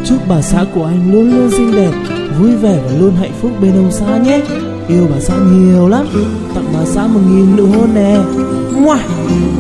Chúc bà xã của anh luôn luôn xinh đẹp, vui vẻ và luôn hạnh phúc bên ông xã nhé. Yêu bà xã nhiều lắm. Tặng bà xã 1000 nụ hôn nè. Mua.